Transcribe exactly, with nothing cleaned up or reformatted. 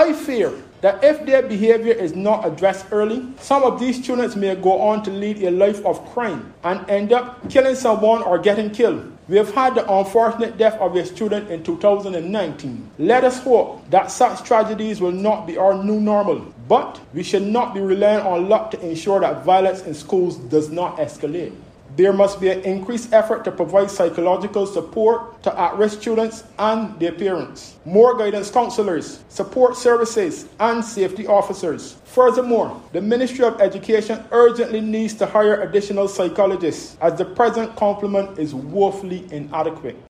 I fear that if their behavior is not addressed early, some of these students may go on to lead a life of crime and end up killing someone or getting killed. We have had the unfortunate death of a student in two thousand nineteen. Let us hope that such tragedies will not be our new normal, but we should not be relying on luck to ensure that violence in schools does not escalate. There must be an increased effort to provide psychological support to at-risk students and their parents, more guidance counselors, support services, and safety officers. Furthermore, the Ministry of Education urgently needs to hire additional psychologists, as the present complement is woefully inadequate.